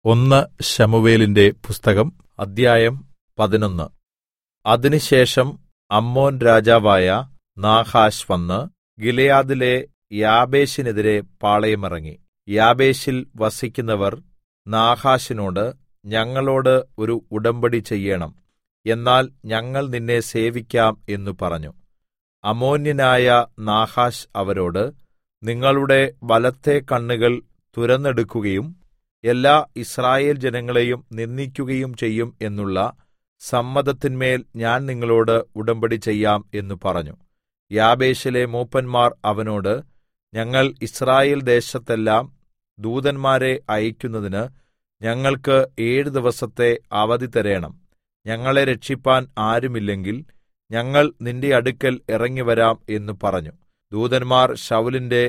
ഒന്ന് ശമൂവേലിന്റെ പുസ്തകം അദ്ധ്യായം 11. അതിനുശേഷം അമ്മോൻ രാജാവായ നാഹാശ് വന്ന് ഗിലെയാദിലെ യാബേശിനെതിരെ പാളയമിറങ്ങി. യാബേശിൽ വസിക്കുന്നവർ നാഹാശിനോട്, ഞങ്ങളോട് ഒരു ഉടമ്പടി ചെയ്യേണം, എന്നാൽ ഞങ്ങൾ നിന്നെ സേവിക്കാം എന്നു പറഞ്ഞു. അമ്മോന്യനായ നാഹാശ് അവരോട്, നിങ്ങളുടെ വലത്തെ കണ്ണുകൾ തുരന്നെടുക്കുകയും എല്ലാ യിസ്രായേൽ ജനങ്ങളെയും നിന്ദിക്കുകയും ചെയ്യും എന്നുള്ള സമ്മതത്തിന്മേൽ ഞാൻ നിങ്ങളോട് ഉടമ്പടി ചെയ്യാം എന്നു പറഞ്ഞു. യാബേശിലെ മൂപ്പന്മാർ അവനോട്, ഞങ്ങൾ യിസ്രായേൽ ദേശത്തെല്ലാം ദൂതന്മാരെ അയക്കുന്നതിന് ഞങ്ങൾക്ക് 7 ദിവസത്തെ അവധി തരേണം. ഞങ്ങളെ രക്ഷിപ്പാൻ ആരുമില്ലെങ്കിൽ ഞങ്ങൾ നിന്റെ അടുക്കൽ ഇറങ്ങിവരാം എന്നു പറഞ്ഞു. ദൂതന്മാർ ശൌലിന്റെ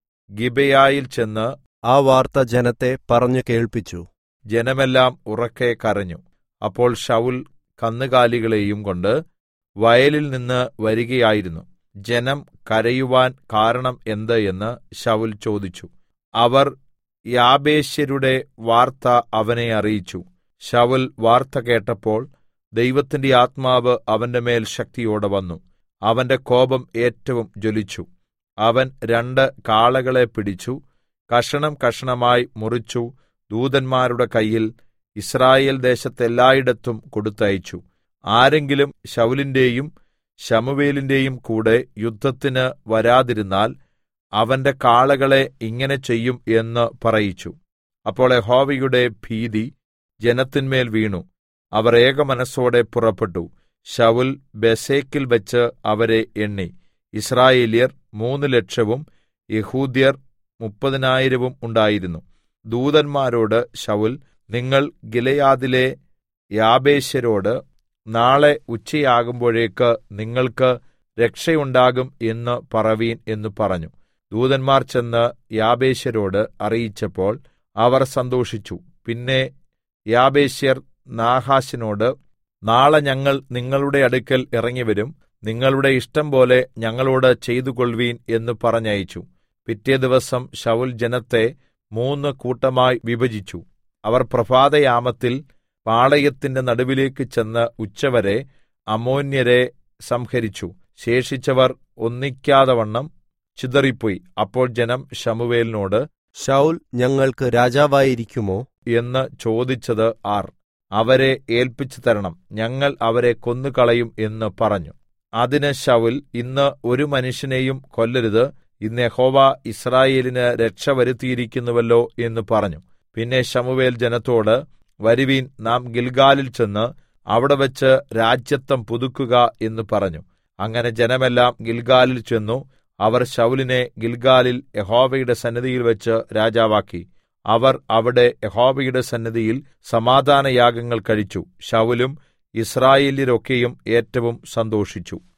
ഗിബെയയിൽ ചെന്ന് ആ വാർത്ത ജനത്തെ പറഞ്ഞു കേൾപ്പിച്ചു. ജനമെല്ലാം ഉറക്കെ കരഞ്ഞു. അപ്പോൾ ശൌൽ കന്നുകാലികളെയും കൊണ്ട് വയലിൽ നിന്ന് വരികയായിരുന്നു. ജനം കരയുവാൻ കാരണം എന്ത് എന്ന് ശൌൽ ചോദിച്ചു. അവർ യാബേശ്യരുടെ വാർത്ത അവനെ അറിയിച്ചു. ശൌൽ വാർത്ത കേട്ടപ്പോൾ ദൈവത്തിന്റെ ആത്മാവ് അവന്റെ മേൽ ശക്തിയോടെ വന്നു. അവന്റെ കോപം ഏറ്റവും ജ്വലിച്ചു. അവൻ 2 കാളകളെ പിടിച്ചു, കഷണം കഷണമായി മുറിച്ചു, ദൂതന്മാരുടെ കയ്യിൽ യിസ്രായേൽ ദേശത്തെല്ലായിടത്തും കൊടുത്തയച്ചു. ആരെങ്കിലും ശൌലിന്റെയും ശമൂവേലിന്റെയും കൂടെ യുദ്ധത്തിന് വരാതിരുന്നാൽ അവന്റെ കാളകളെ ഇങ്ങനെ ചെയ്യും എന്ന് പറയിച്ചു. അപ്പോൾ യഹോവയുടെ ഭീതി ജനത്തിന്മേൽ വീണു. അവർ ഏകമനസ്സോടെ പുറപ്പെട്ടു. ശൌൽ ബേസെക്കിൽ വെച്ച് അവരെ എണ്ണി. യിസ്രായേല്യർ 3,00,000 യെഹൂദ്യർ 30,000 ഉണ്ടായിരുന്നു. ദൂതന്മാരോട് ശൌൽ, നിങ്ങൾ ഗിലെയാദിലെ യാബേശ്യരോട്, നാളെ ഉച്ചയാകുമ്പോഴേക്ക് നിങ്ങൾക്ക് രക്ഷയുണ്ടാകും എന്ന് പറവീൻ എന്നു പറഞ്ഞു. ദൂതന്മാർ ചെന്ന് യാബേശ്യരോട് അറിയിച്ചപ്പോൾ അവർ സന്തോഷിച്ചു. പിന്നെ യാബേശ്യർ നാഹാശിനോട്, നാളെ ഞങ്ങൾ നിങ്ങളുടെ അടുക്കൽ ഇറങ്ങിവരും, നിങ്ങളുടെ ഇഷ്ടം പോലെ ഞങ്ങളോട് ചെയ്തുകൊൾവീൻ എന്ന് പറഞ്ഞയച്ചു. പിറ്റേ ദിവസം ശൌൽ ജനത്തെ 3 കൂട്ടമായി വിഭജിച്ചു. അവർ പ്രഭാതയാമത്തിൽ പാളയത്തിന്റെ നടുവിലേക്ക് ചെന്ന് ഉച്ചവരെ അമ്മോന്യരെ സംഹരിച്ചു. ശേഷിച്ചവർ ഒന്നിക്കാതവണ്ണം ചിതറിപ്പോയി. അപ്പോൾ ജനം ശമൂവേലിനോട്, ശൌൽ ഞങ്ങൾക്ക് രാജാവായിരിക്കുമോ എന്ന് ചോദിച്ചത് ആർ? അവരെ ഏൽപ്പിച്ചു തരണം, ഞങ്ങൾ അവരെ കൊന്നുകളയും എന്ന് പറഞ്ഞു. അതിന് ശൌൽ, ഇന്ന് ഒരു മനുഷ്യനെയും കൊല്ലരുത്, ഇന്ന് യഹോവ യിസ്രായേലിന് രക്ഷ വരുത്തിയിരിക്കുന്നുവല്ലോ എന്ന് പറഞ്ഞു. പിന്നെ ശമൂവേൽ ജനത്തോട്, വരുവീൻ, നാം ഗിൽഗാലിൽ ചെന്ന് അവിടെ വെച്ച് രാജത്വം പുതുക്കുക എന്ന് പറഞ്ഞു. അങ്ങനെ ജനമെല്ലാം ഗിൽഗാലിൽ ചെന്നു. അവർ ശൌലിനെ ഗിൽഗാലിൽ യഹോവയുടെ സന്നിധിയിൽ വെച്ച് രാജാവാക്കി. അവർ അവിടെ യഹോവയുടെ സന്നിധിയിൽ സമാധാനയാഗങ്ങൾ കഴിച്ചു. ശൌലും യിസ്രായേല്യരൊക്കെയും ഏറ്റവും സന്തോഷിച്ചു.